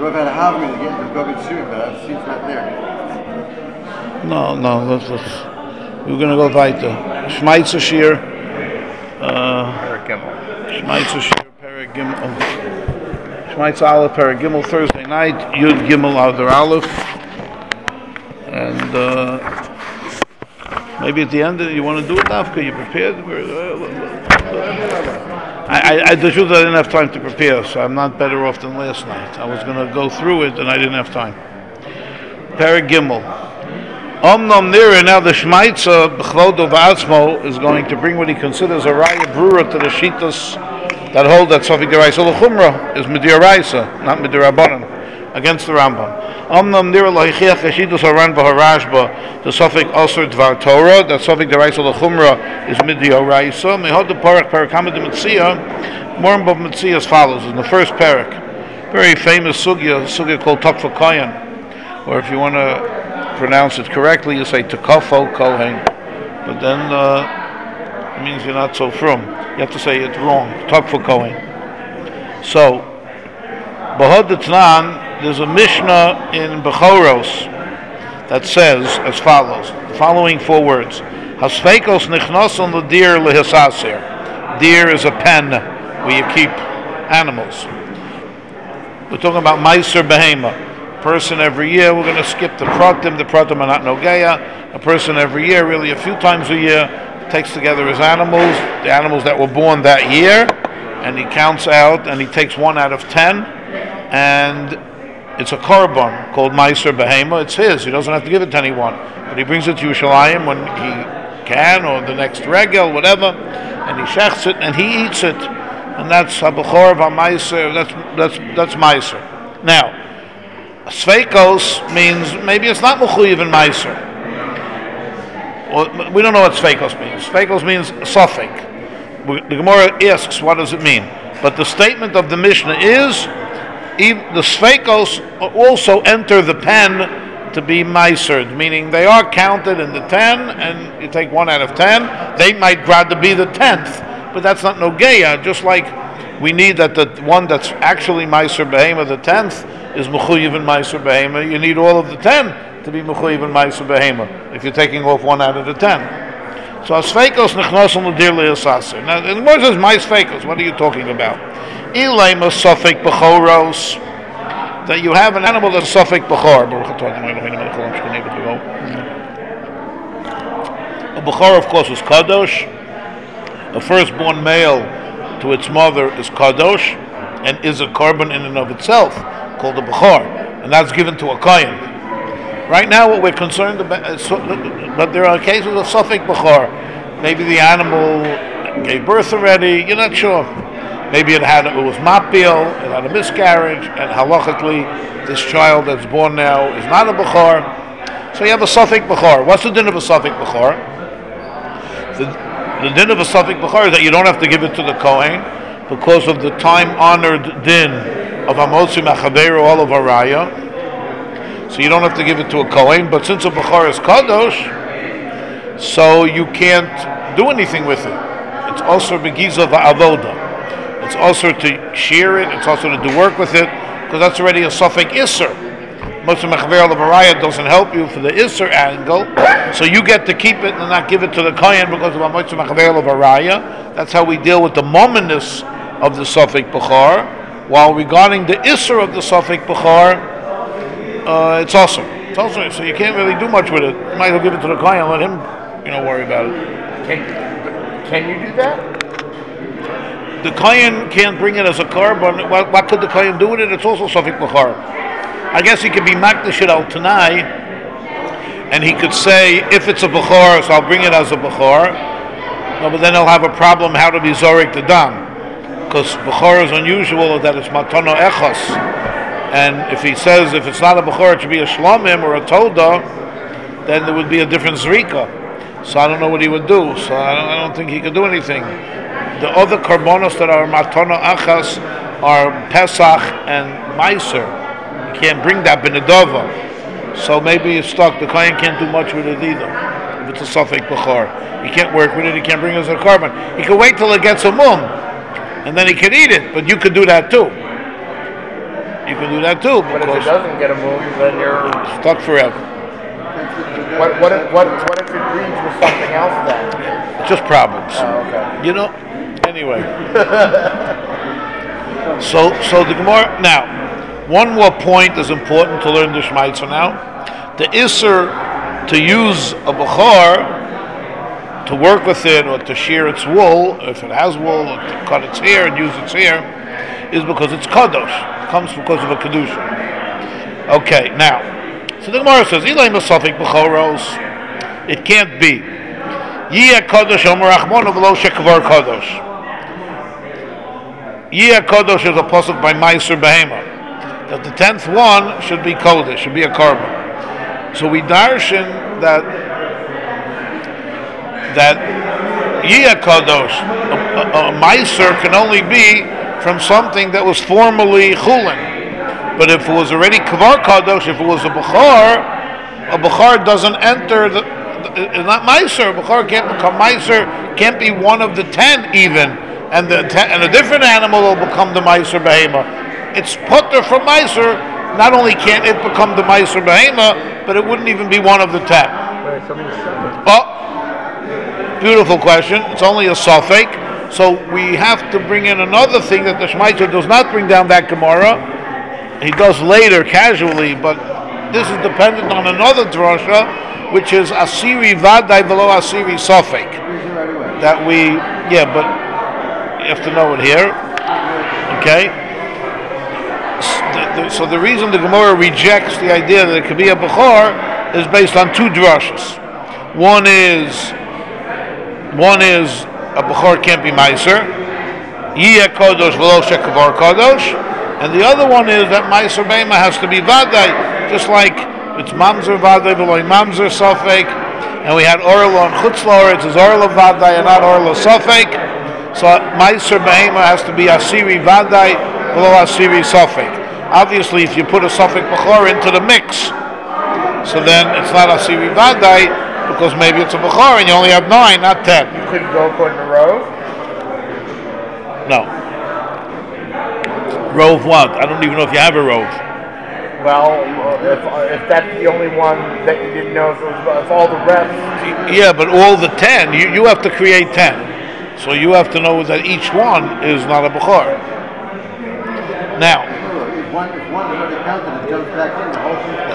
We've had a half minute again. There's going to be soon, but I've seen it's not there. No, let's. We're going to go weiter. Shmaitzer Shir. Shmaitzer Shir, Perek Gimel. Shmaitzer Aleph, Perek Gimel, Thursday night. Yud Gimel Adar Aleph. And maybe at the end you want to do it now because you prepared. The truth I didn't have time to prepare, so I'm not better off than last night. I was going to go through it and I didn't have time. Perek Gimel. Omnom Nira, now the Shmaitzer B'chvodo V'atzmo is going to bring what he considers a raya brura to the Shitas that hold that Sofik Deraisa L'chumra is Midiraisa, not Midirabanan, against the Rambam. Omnom Nira L'hichiach Shitas Haran B'harashba the Sofik Osir Dvar Torah that Sofik Deraisa L'chumra is Midiraisa. Mehod the Parak Parakhamad Mitzia, Morim Mitzia as follows in the first parak, very famous sugya called Tokfa Koyan, or if you want to pronounce it correctly, you say Tekafo Kohen, but then it means you're not so frum. You have to say it wrong, Tekafo Kohen. So, Bahod Tnan, there's a Mishnah in Bechoros that says as follows: the following four words: Hasfekos nichnason l'dir lehisaser. Dir is a pen where you keep animals. We're talking about Meiser Behema. Person every year, we're going to skip the pratim are not nogeya. A person every year, really a few times a year, takes together his animals, the animals that were born that year, and he counts out, and he takes 1 out of 10, and it's a korban called Meiser Behema. It's his. He doesn't have to give it to anyone, but he brings it to Yerushalayim when he can, or the next regel, whatever, and he shechts it, and he eats it, and that's Habachor Meiser. That's Meiser. Now, Sveikos means maybe it's not Mechuyev in Meiser. Well, we don't know what Sveikos means. Sveikos means Sofik. The Gemara asks, what does it mean? But the statement of the Mishnah is, the Sveikos also enter the pen to be Meiser, meaning they are counted in the 10, and you take 1 out of 10. They might grad to be the 10th, but that's not Nogeya, just like we need that the one that's actually Meiser Behema, the 10th, is Mechuyev in Meiser Behema. You need all of the 10 to be Mechuyev in Meiser Behema if you're taking off 1 out of the 10. So Asfekos Nechnoson L'dir Le'asaser. Now, the Gemara says, My Sfekos, what are you talking about? Ilema Sofik Bechoros, that you have an animal that's Sofik Bechor. A Bechor, of course, is Kadosh. A firstborn male to its mother is Kadosh, and is a korban in and of itself, called a Bechor, and that's given to a Kohen. Right now what we're concerned about is, but there are cases of Sofik Bechor. Maybe the animal gave birth already, you're not sure. Maybe it was mapil, it had a miscarriage, and halachically this child that's born now is not a Bechor. So you have a Sofik Bechor. What's the din of a Sofik Bechor? The din of a Sofik Bechor is that you don't have to give it to the Kohen because of the time-honored din of Amotzi Machaberu all of Araya. So you don't have to give it to a Kohen, but since a Bechor is Kadosh, so you can't do anything with it. It's also Begiza Va'avoda. It's also to shear it, it's also to do work with it, because that's already a Sofik Isser. Motzi Machaberu all of Araya doesn't help you for the Isser angle, so you get to keep it and not give it to the Kohen because of Amotzi Machaberu all of Araya. That's how we deal with the momenness of the Sofik Bechor. While regarding the Isser of the Sofik Bechor, it's awesome. It's awesome. So you can't really do much with it. You might as well give it to the Kohen and let him, worry about it. Can you do that? The Kohen can't bring it as a korban. What could the Kohen do with it? It's also Sofik Bechor. I guess he could be Makdash al Tanai, and he could say, if it's a Bechor, so I'll bring it as a Bechor. No, but then he'll have a problem how to be Zorik the Dam. Because Bechor is unusual that it's Matono Echos. And if he says if it's not a Bechor, it should be a Shlomim or a Toda, then there would be a different Zrika. So I don't know what he would do. So I don't think he could do anything. The other Karbonos that are Matono Echos are Pesach and Meiser. You can't bring that Benedova. So maybe it's stuck. The Kohen can't do much with it either. If it's a Sofik Bechor. He can't work with it, he can't bring it as a korban. He can wait till it gets a mum, and then he can eat it, but you could do that too. You can do that too, But if it because doesn't get a move, then you're. stuck forever. What if it reads with something else then? It's just problems. Oh, okay. You know. Anyway. So the Gemara now. One more point is important to learn the Shmaitza now. The Isser to use a Bechor to work with it or to shear its wool, if it has wool, or to cut its hair and use its hair, is because it's Kadosh. It comes because of a Kedusha. Okay, now, so the Gemara says, Ilay Masafik Bechoros, it can't be. Yiyah Kadosh Omer Achmonu V'lo Shekvar Kadosh. Yiyah Kadosh is a pasuk by Meiser Behema, that the 10th one should be Kodesh, should be a carbon. So we darshan that Yiyah Kadosh, a Meiser can only be from something that was formerly Chulin. But if it was already Kvar Kadosh, if it was a Bechor doesn't enter it's not Meiser. Bechor can't become Meiser, can't be one of the 10 even, and a different animal will become the Meiser Behema. It's Potter from Meiser. Not only can't it become the Meiser Behema, but it wouldn't even be one of the 10. Oh, beautiful question. It's only a Safek. So we have to bring in another thing that the Shmaitzer does not bring down that Gemara. He does later, casually, but this is dependent on another drasha, which is Asiri Vadai Velo Asiri Safek. That we, but you have to know it here. Okay? So the reason the Gemara rejects the idea that it could be a Bechor is based on two drashas. One is a Bechor can't be Meiser. Yiyah Kodosh Velo Shekvar Kodosh. And the other one is that Meiser Behema has to be Vadai, just like it's Mamzer Vadai, Veloy Mamzer Safek, and we had Orla and Chutzlor, it's Orla Vadai and not Orla Safek. So Meiser Behema has to be Asiri Vadai, Velo Asiri Safek. Obviously, if you put a Safek Bechor into the mix, so then it's not Asiri Vadai, because maybe it's a Bechor and you only have 9, not 10. You couldn't go according to Rove? No. Rove what? I don't even know if you have a Rove. Well, if that's the only one that you didn't know, if all the rest... Yeah, but all the 10, you have to create 10. So you have to know that each one is not a Bechor. Now... If one is already counted, it jumps back in the whole thing.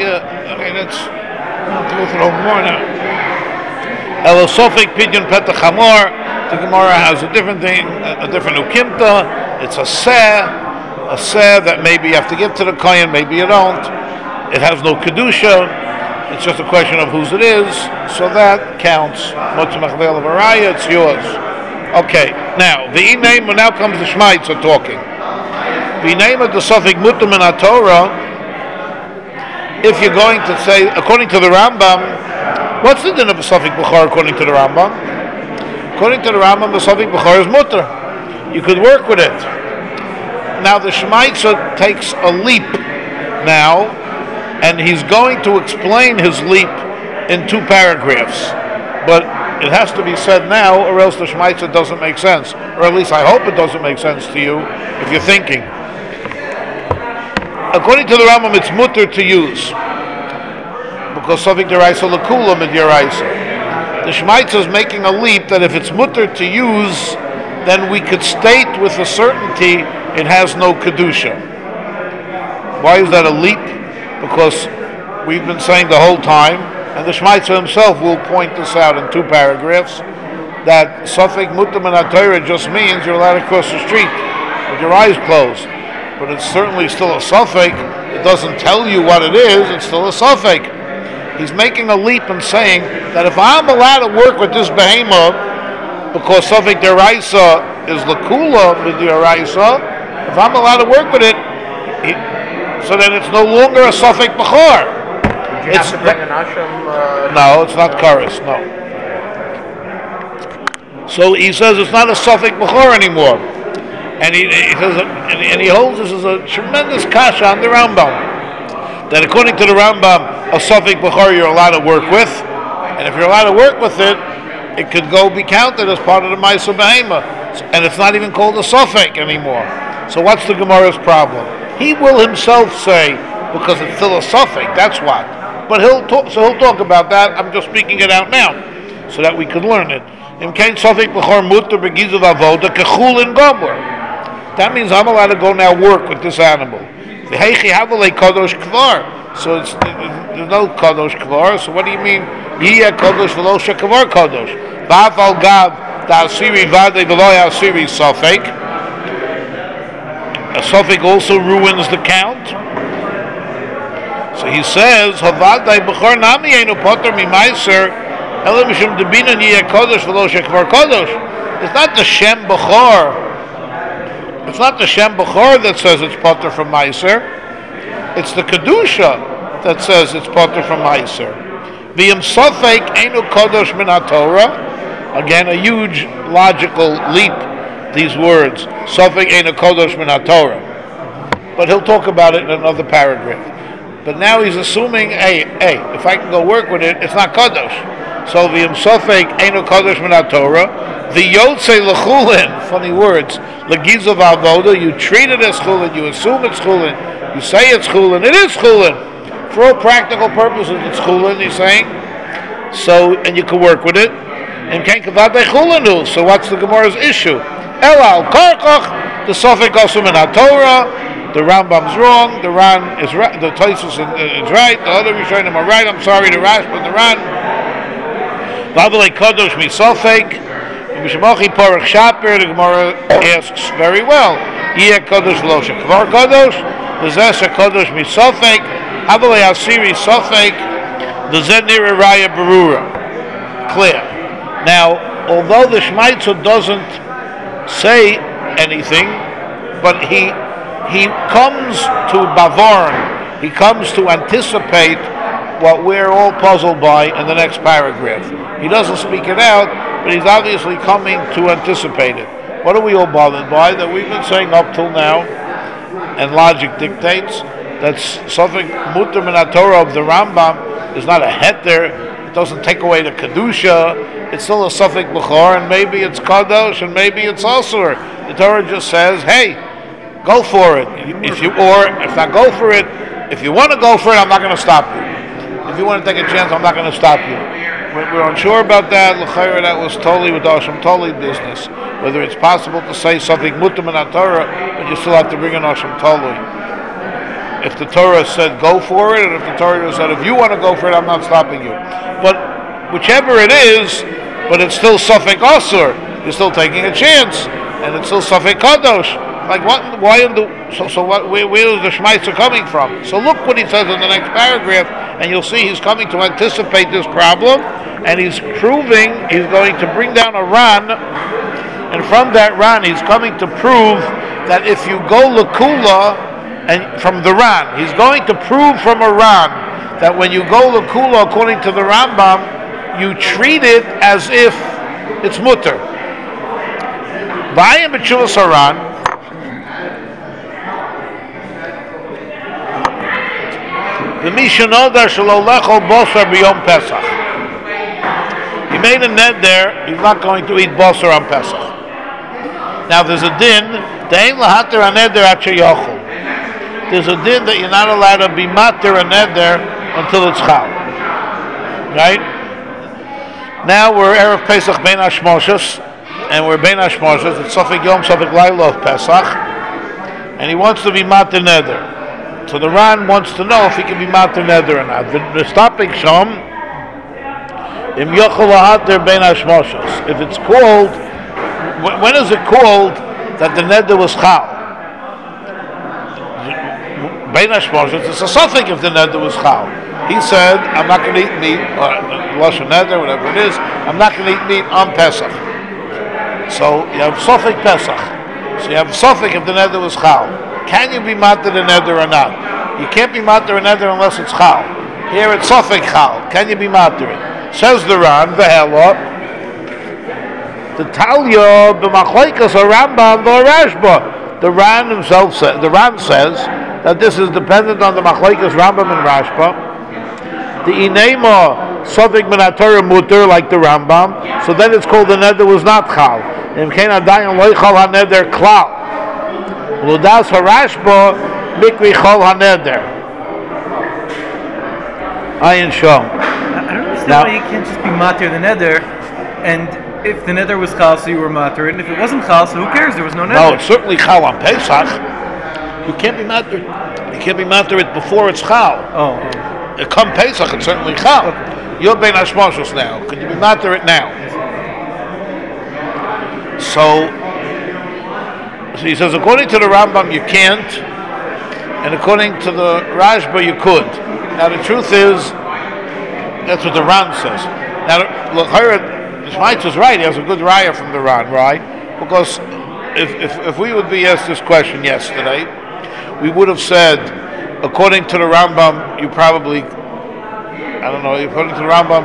Let's go through more now. Elosofik Pidyon Petach Hamor. The Gemara has a different thing, a different ukimta. It's a seh that maybe you have to give to the kohen, maybe you don't. It has no kedusha. It's just a question of whose it is, so that counts. It's yours. Okay. Now now comes the Shmaitzer talking. The name of the Safek Mutum in Torah. If you're going to say, according to the Rambam, what's the din of a Safek Bechor according to the Rambam? According to the Rambam, the Safek Bechor is mutter. You could work with it. Now the Shmaitzer takes a leap now, and he's going to explain his leap in 2 paragraphs. But it has to be said now, or else the Shmaitzer doesn't make sense. Or at least I hope it doesn't make sense to you, if you're thinking. According to the Rambam, it's mutter to use. Because Safek Deraisa L'Kula Mid Yeraisa. The Shmaitzer is making a leap that if it's mutter to use, then we could state with a certainty it has no kedusha. Why is that a leap? Because we've been saying the whole time, and the Shmaitzer himself will point this out in 2 paragraphs, that Safek Mutam and HaTorah just means you're allowed to cross the street with your eyes closed. But it's certainly still a Safek. It doesn't tell you what it is, it's still a Safek. He's making a leap and saying that if I'm allowed to work with this behemoth, because Safek Deraisa is L'Kula with Deraisa, if I'm allowed to work with it, so then it's no longer a Safek Bechor. Did you have to bring an Asham? No, it's not Karas, no. So he says it's not a Safek Bechor anymore. And he says, and he holds this as a tremendous kasha on the Rambam. That according to the Rambam, a Safek Bechor you're allowed to work with, and if you're allowed to work with it, it could be counted as part of the Ma'aseh Behema, and it's not even called a Safek anymore. So what's the Gemara's problem? He will himself say, because it's still a suffix, that's what. But he'll talk about that. I'm just speaking it out now, so that we could learn it. That means I'm allowed to go now work with this animal. So there's no kadosh kvar. So what do you mean? Yiyah kadosh v'lo shekavar kadosh. V'afal gav da'asiri v'adei v'lo asiri safek. A safek also ruins the count. So he says, Havadai b'chor nami einu poter mimaiser elam mishum debina yiyah kadosh v'lo shekavar kadosh. It's not the Shem Bechor. It's not the Shem Bechor that says it's poter from maiser. It's the Kedusha that says it's potter from Meiser. V'yim sofek einu kodosh min haTorah. Again, a huge logical leap, these words. Sofek einu kodosh min haTorah. But he'll talk about it in another paragraph. But now he's assuming, hey, if I can go work with it, it's not kodosh. So v'yim sofek einu kodosh min haTorah. V'yotze l'chulin, funny words. L'gizav avoda, you treat it as chulin, you assume it's chulin. You say it's chulin, it is chulin. For all practical purposes, it's chulin, he's saying. So, and you can work with it. And can't kavadei chulinu. So what's the Gemara's issue? Elal karkach, the Sofek also min haTorah. The Rambam's wrong, the Ran is right, the Tosfos is right, the other Rishonim are right, I'm sorry, the Rashba and the Ran. V'avalei kadosh mi Sofek. Mishmachi Parach Shaper, the Gemara asks very well. Yiyah kadosh v'lo shekvar kadosh. L'zeh shekadosh misofek, havalei asiri sofek, l'zeh nira raya berura. Clear. Now, although the Shmaitzer doesn't say anything, but he comes to bavarn, he comes to anticipate what we're all puzzled by in the next paragraph. He doesn't speak it out, but he's obviously coming to anticipate it. What are we all bothered by? That we've been saying up till now, and logic dictates that something mutar min haTorah of the Rambam is not a heter. It doesn't take away the kedusha. It's still a safek b'chor, and maybe it's kadosh, and maybe it's asur. The Torah just says, "Hey, go for it." If not go for it, if you want to go for it, I'm not going to stop you. If you want to take a chance, I'm not going to stop you. We're unsure about that. L'chayra, that was totally with the Asham Toli business. Whether it's possible to say something mutar min haTorah, but you still have to bring an Asham Toli. If the Torah said go for it, and if the Torah said if you want to go for it, I'm not stopping you. But whichever it is, but it's still safek asur. You're still taking a chance, and it's still safek kadosh. Like what? Why? Where is the Shmaitzer coming from? So look what he says in the next paragraph, and you'll see he's coming to anticipate this problem, and he's proving he's going to bring down a Ran, and from that Ran he's coming to prove that if you go lekula, and from the Ran, he's going to prove from a Ran that when you go lekula according to the Rambam, you treat it as if it's mutter. Vayim b'tshuvas haran. He made a net there, he's not going to eat basar on Pesach. Now there's a din, there's a din that you're not allowed to be matir a neder until it's chal. Right? Now we're Erev Pesach Ben Hashmoshes, and we're Ben Hashmoshes, it's Safek Yom, Safek Laila of Pesach, and he wants to be matir neder. So the Ran wants to know if he can be matir neder or not. The stopping shom, im yochel lahater ben hashmoshes. If it's called, when is it called that the neder was chal? Ben hashmoshes, it's a suffix if the neder was chal. He said, I'm not going to eat meat, or lashon neder, whatever it is, I'm not going to eat meat on Pesach. So you have suffix Pesach. So you have suffix if the neder was chal. Can you be matir the neder or not? You can't be matir a neder unless it's chal. Here it's safek chal. Can you be matir it? Says the Ran, v'hela, the Talya b'machleikas a Rambam v'Rashba. The Ran himself says, the Ran says that this is dependent on the machleikas Rambam and Rashba. The inema safek min haTorah muter like the Rambam. So then it's called the neder was not chal. Im kein adayin lo chal ha neder klal. Ludas harashba Mikri Chol HaNeder. Ayin Shom. I don't understand Now- why you can't just be matir the neder, and if the neder was chal, so you were matir it, and if it wasn't chal, so who cares? There was no neder. No, it's certainly Chal on Pesach. You can't be matter. You can't be matter it before it's Chal. Oh, Come Pesach, it's certainly Chal. You're Ben Hashmoshes now. Could you be matter it now? So he says, according to the Rambam, you can't, and according to the Rashba, you could. Now the truth is, that's what the Ran says. Now, look, the Shmaitz is right. He has a good raya from the Ran, right? Because if we would be asked this question yesterday, we would have said, according to the Rambam, you probably, I don't know, according to the Rambam,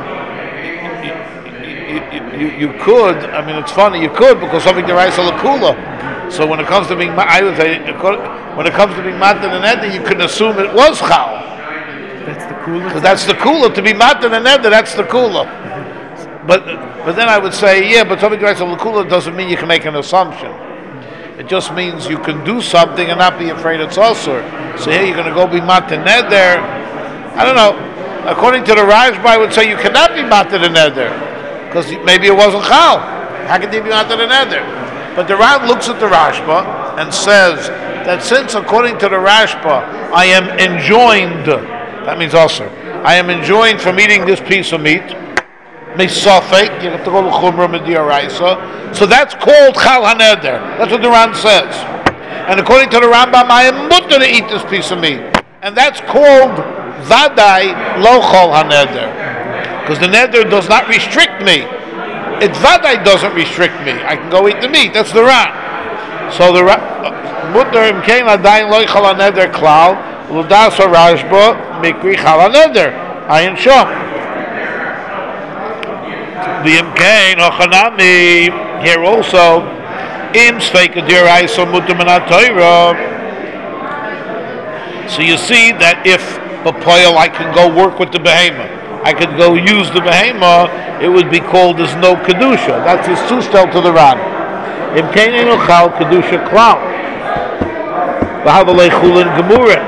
you could. I mean, it's funny, you could, because something derives a lakula. So when it comes to being, I would say, when it comes to being matan and eder, you can assume it was chal. that's the coolest. Because that's the kula. To be matan and eder, that's the kula. But then I would say, yeah, but something derives a lakula doesn't mean you can make an assumption. It just means you can do something and not be afraid it's usur. So here you're going to go be matan eder. I don't know. According to the Rashba, I would say you cannot be matan and eder. Because maybe it wasn't chal. How can you be matan and eder? But the Ran looks at the Rashba and says that since, according to the Rashba, I am enjoined, that means usur, I am enjoined from eating this piece of meat, Misafek, you have to go to Chumrah Medioraisa. So that's called Chal HaNeder. That's what the Ran says. And according to the Rambam, I am mutter to eat this piece of meat. And that's called Vadai Lo Chal HaNeder. Because the Neder does not restrict me. It Vadai doesn't restrict me. I can go eat the meat. That's the Ran. So the mutter imkein adayin lo Chal HaNeder klal, Ludas HaRashba, Mikri Chal HaNeder. Ayin Shom. The Imkain Ochanami here also Im Sveika Diraisa Mutamana Torah. So you see that if Papoil I can go work with the behemoth, I could go use the behemoth, it would be called as no Kedusha. That's his two-stel to the Ran. Imkain Enochal Kedusha Klau. Vahavalei Chulin Gemurin.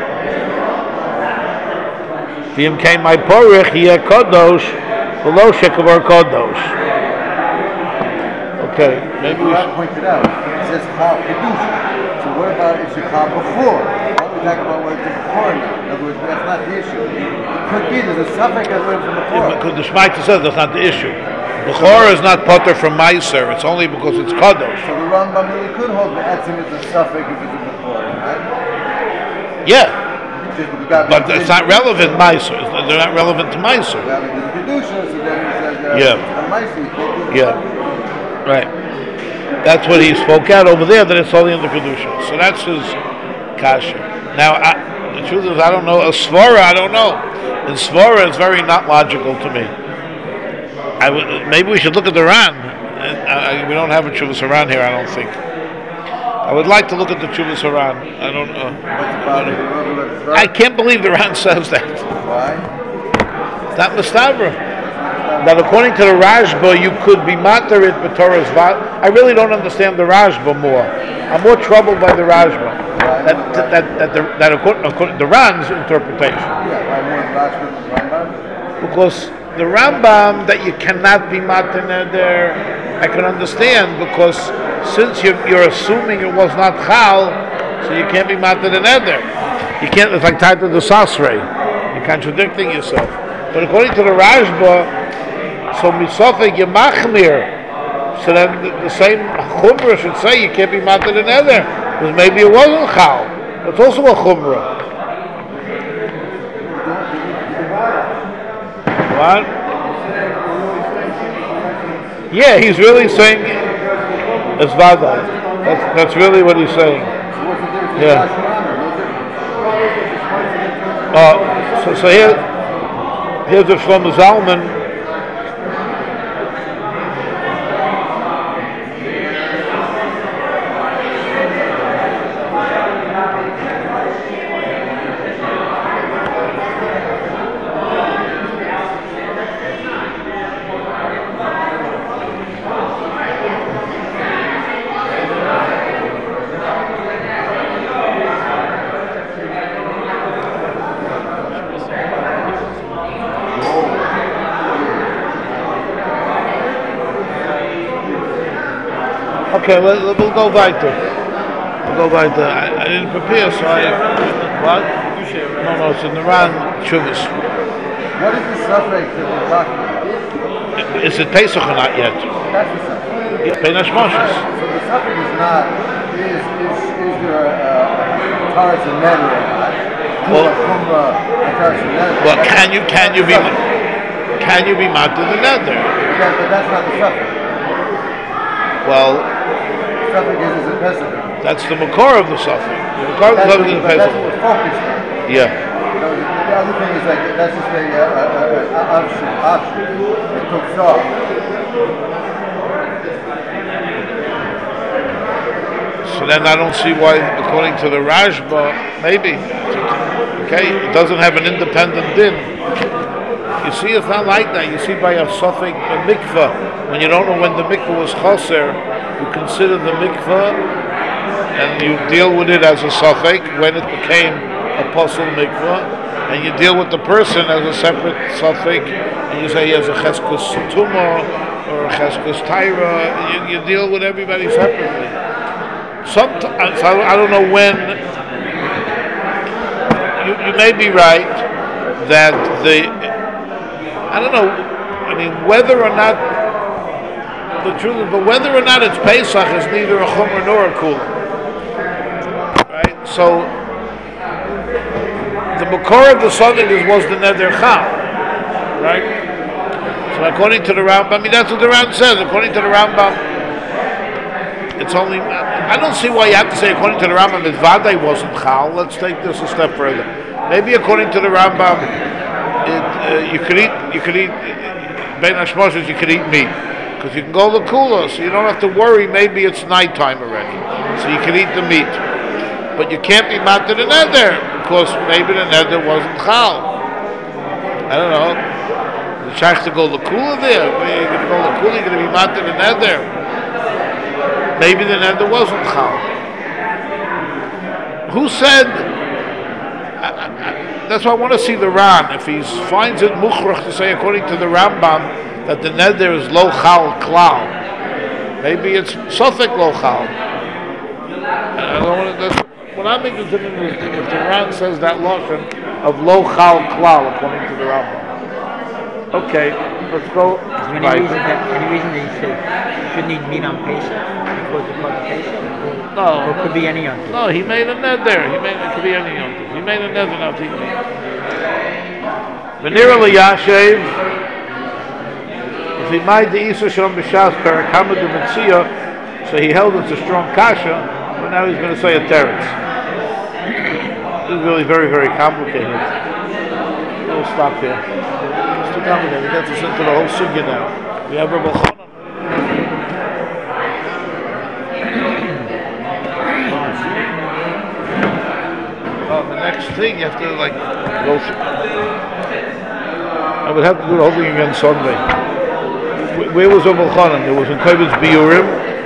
The Imkain my Porich Yeh Kodosh. Below Shekavar Kodosh. Okay, maybe we should pointed out. It says chal kedusha. So what about if you chal before? Why don't we talk about what it's before now? In other words, that's not the issue. It could be there's a suffix that went from before. because the Shmaita says that's not the issue. The Chor is not potter from Meiser. It's only because it's Kodosh. So the Rambam really could hold the etzim as a suffix if it's before, right? Yeah, but it's not relevant Meiser. They're not relevant to Meiser. Yeah. Yeah. Right. That's what he spoke out over there, that it's only in the Kedusha. So that's his kasha. Now, the truth is, I don't know. A Svara, I don't know. In Svara, it's very not logical to me. Maybe we should look at the Ran. We don't have a Chuvas Haran here, I don't think. I would like to look at the Chuvas Haran. I don't know. I can't believe the Ran says that. Why? It's not Mustabra. That according to the Rashba, you could be matar it b'Torah's vat. I really don't understand the Rashba more. I'm more troubled by the Rashba. That according the Ran's interpretation. Because the Rambam that you cannot be matar neder, I can understand, because since you're assuming it was not chal, so you can't be matar neder. You can't. It's like tied to the sasrei. You're contradicting yourself. But according to the Rashba, so misafek yemachmir. So then the same chumrah should say you can't be matar neder, because maybe it wasn't chal. It's also a chumrah. What? Yeah, he's really saying it's vada. That's really what he's saying. Yeah. So here's the Shlomo Zalman. Okay, we'll go weiter. We'll go weiter. I didn't prepare, so what? No, it's in the Ran Chuvas. What is the suffix that we're talking about? Is it Pesach or not yet? That's the suffix. Yeah, Beinash Moshes. So the suffix is not, is there a Taras and Neder or not? Well, Taras and Neder. well, can you be matter the nether? Yeah, but that's not the suffix. Well, The suffix is a Pesach. that's the makor of the suffix. The makor of the suffix is the That's what Pesach. we're focused on. Yeah. You know, the other thing is like, that's just a option. It took off. So then I don't see why, according to the Rashba, maybe. Okay, it doesn't have an independent din. You see, it's not like that. You see, by a suffix, a mikvah, when you don't know when the mikvah was chaser, you consider the mikvah and you deal with it as a suffix when it became a puzzle mikvah, and you deal with the person as a separate suffix, and you say he has a cheskus tuma or a cheskus taira. You deal with everybody separately. Sometimes, I don't know when. You may be right that I don't know. I mean, whether or not the truth is, but whether or not it's Pesach is neither a chumrah nor a kula, right? So the makor of the suffix was the neder chal, right? So according to the Rambam, I mean that's what the Rambam says. According to the Rambam, it's only. I don't see why you have to say according to the Rambam that Vadai wasn't chal. Let's take this a step further. Maybe according to the Rambam, you could eat Beinash Moshes, you could eat meat because you can go to kula, so you don't have to worry. Maybe it's nighttime already, so you can eat the meat, but you can't be matter the nether because maybe the nether wasn't chal. I don't know. The chance to go to kula there. You're going to go to kula. You're going to be matter the nether. Maybe the nether wasn't chal. Who said? That's why I want to see the Ran. If he finds it mukhrach to say according to the Rambam that the nether is lo chal klal, maybe it's suffix lo chal. I don't want to, that's what I'm interested in is if the Ran says that lashon of lo chal klal according to the Rambam. Okay, let's go. Any reason that you shouldn't eat meat on Pesach? Because it's called Pesach? No. Or it could be any yontif? No, he made a nether. It could be any yontif. He made a nether not to eat meat. V'nira liyashev, if he made the Isa Shalom B'Shas Parakama de Metzia, so he held it's a strong kasha, but now he's going to say a teretz. This is really very, very complicated. We'll stop here. It's too complicated. It gets us into the whole sugya now. We have Rabbi Chanan. The next thing you have to like go through. I would have to do the whole thing again Sunday. Where was Rabbi Chanan? It was in Kovetz Biurim.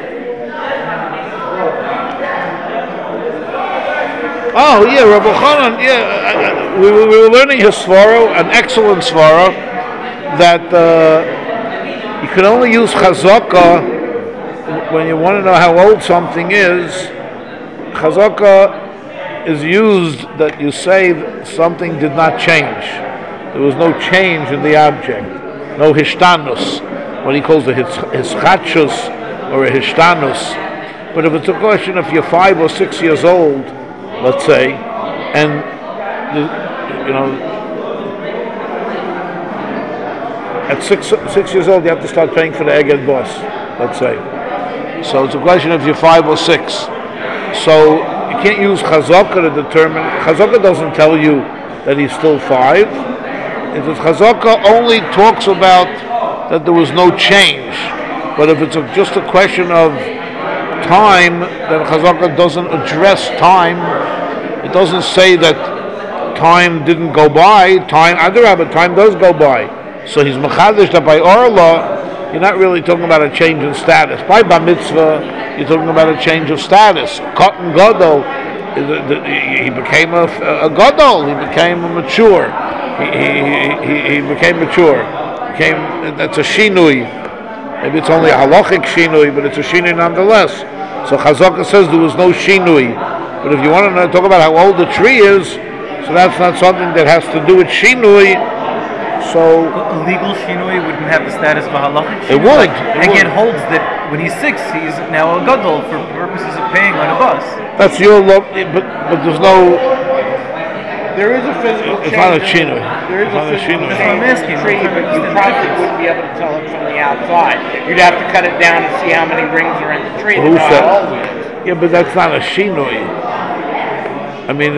Oh yeah, Rabbi Chanan. Yeah, we were learning his svara, an excellent svara, that you can only use chazaka when you want to know how old something is. Chazaka is used that you say something did not change. There was no change in the object, no hishtanus, what he calls a hischatshus or a hishtanus. But if it's a question of you're 5 or 6 years old, let's say, and at six years old you have to start paying for the egg and bus, let's say. So it's a question of you're 5 or 6. So you can't use chazaka to determine. Chazaka doesn't tell you that he's still 5. If it's chazaka only talks about that there was no change, but if it's just a question of time, then chazaka doesn't address time. It doesn't say that time didn't go by. Time does go by. So he's mechadish that by orla, you're not really talking about a change in status. By bar mitzvah, you're talking about a change of status. Cotton gadol, he became a gadol. He became a mature. He became mature. That's a shinui. Maybe it's only a halachic shinui, but it's a shinui nonetheless. So Chazaka says there was no shinui. But if you want to talk about how old the tree is, so that's not something that has to do with shinui. So A legal shinui wouldn't have the status of a halachic It shinui. would, Like, it again, would. holds that when he's 6, he's now a gadol for purposes of paying on a bus. that's your law, but there's no. There is a physical It's change. not a shinui. There is It's a not a physical shinui. That's what I'm change in asking. the tree, I'm trying but to you understand the probably difference. wouldn't be able to tell it from the outside. You'd have to cut it down and see how many rings are in the tree. Who to know said- how old it is. Yeah, but that's not a shinui. I mean,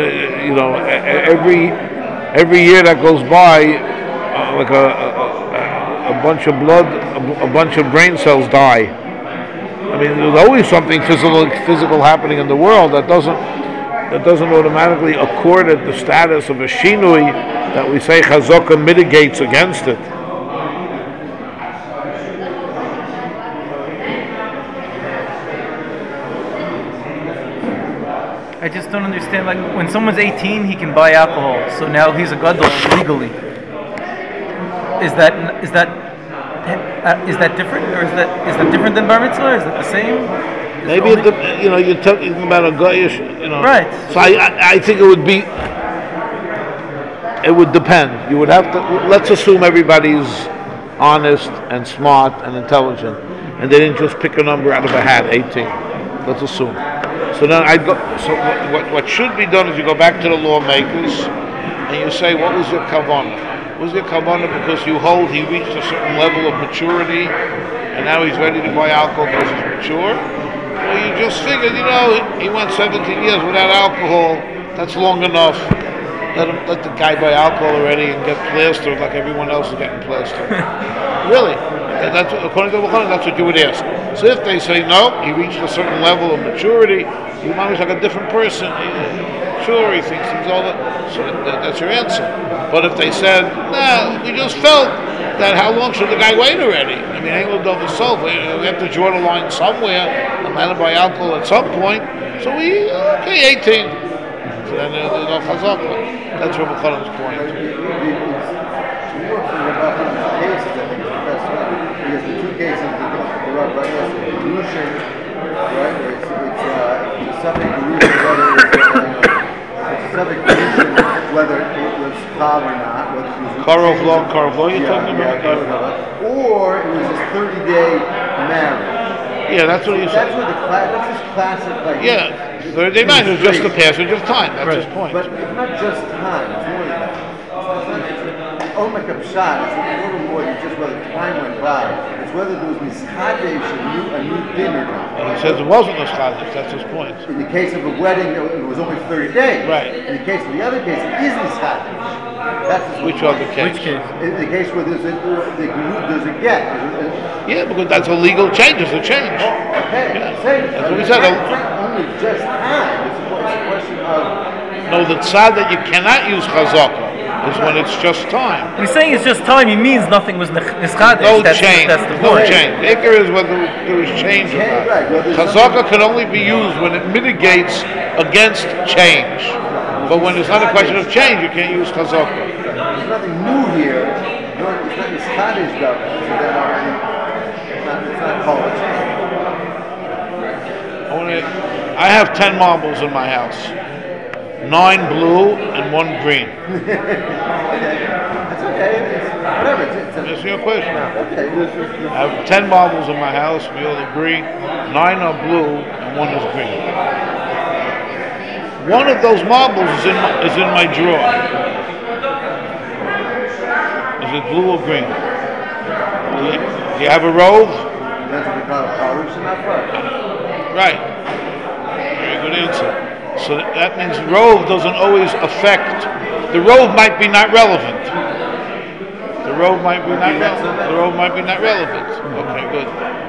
every year that goes by, like a bunch of blood, a bunch of brain cells die. I mean, there's always something physical happening in the world that doesn't automatically accord it the status of a shinui that we say chazaka mitigates against it. I just don't understand. Like when someone's 18, he can buy alcohol, so now he's a gadol legally. Is that different, or is that different than bar mitzvah? Is that the same? Is Maybe it only- you're talking about a goyish, Right. So I think it would be. It would depend. You would have to. Let's assume everybody's honest and smart and intelligent, and they didn't just pick a number out of a hat, 18. Let's assume. So then I'd go. So what should be done is you go back to the lawmakers and you say, what was your kavanah? Was your kavanah because you hold he reached a certain level of maturity and now he's ready to buy alcohol because he's mature? Or you just figured, he went 17 years without alcohol. That's long enough. Let the guy buy alcohol already and get plastered like everyone else is getting plastered. Really? That's according to Bukhari, that's what you would ask. So if they say no, he reached a certain level of maturity, he is like a different person. Sure, he thinks he's all that. So that's your answer. But if they said, nah, we just felt that how long should the guy wait already? I mean, he lived over himself. We have to draw the line somewhere. I'm going to buy alcohol at some point. So 18. So then there's no chazaka. That's Rabbi Chaim's point. To work for Rabbi Hanan's cases, I think is the best way. Because the two cases, the Rabbi Hanan's Yerushin, right, where it's the subject Yerushin, whether it was Chav or not, whether it was Karavlo, you're talking about? Or it was his 30-day marriage. Yeah, that's what he That's said. what that's just classic, like. Yeah, 30-day marriage is just the passage of time. That's his point. But it's not just time, it's more than that. It's Omek Pshat is a little more than just whether time went by. It's whether there was Nischadesh, a new din or not. And he says it wasn't a chadish. That's his point. In the case of a wedding, it was only 30 days. Right. In the case of the other case, it is Nischadesh. That's his Which point. other case? Which case? In the case where there's a get. Yeah, because that's a legal change. It's a change. Okay, Yeah. same. That's what we It's said. not only just time, it's a question of. No, the tzad that you cannot use chazaka is when it's just time. When he's saying it's just time, he means nothing was nischadesh. No That's change. the No point. change. The ikar is whether there was change or not. Right, well, there's Chazaka can only be used when it mitigates against change. But when it's not a question of change, you can't use chazaka. There's nothing new here. It's not this cottage government. So that already, it's not called a change. I have 10 marbles in my house. 9 blue and 1 green. That's okay. Whatever. It's Answer your question. okay. I have 10 marbles in my house. We all agree. 9 are blue and 1 is green. One of those marbles is in my drawer. Is it blue or green? Do you have a robe? That's what we call a parush and not parush. Right. Very good answer. So that means robe doesn't always affect. The robe might be not relevant. The robe might be not relevant. The robe might be not relevant. Okay, good.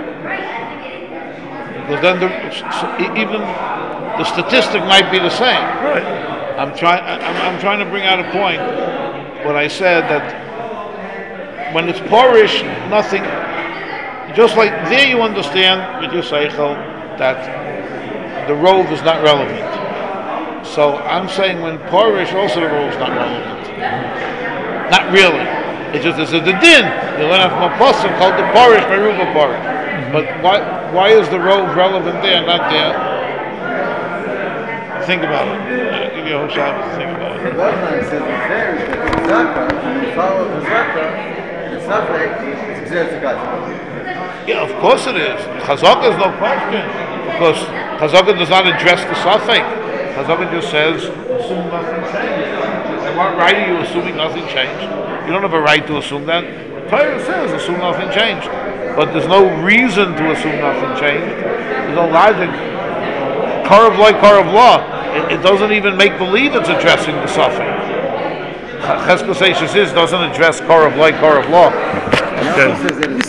Because then even the statistic might be the same. Right. I'm trying to bring out a point. What I said that when it's porish, nothing. Just like there, you understand with your seichel that the rove is not relevant. So I'm saying when porish, also the rove is not relevant. Not really. It's just this is the din. You learn from a pasuk called the parish meruba parish. But why is the robe relevant there, not there? Think about it. Give you a whole Shabbos to think about it. The Bavman says the fair is that the Zakah, when you follow the Zakah, the Safek is Gzeret Zakah. Yeah, of course it is. Chazaka is no question. Because Chazaka does not address the Safek. Chazaka just says, assume nothing changed. And what right are you assuming nothing changed? You don't have a right to assume that. Torah says, assume nothing changed. But there's no reason to assume nothing changed. There's no logic. Karav law. It doesn't even make believe it's addressing the Safek. Cheskos Eishes doesn't address Karav law. He also says that it's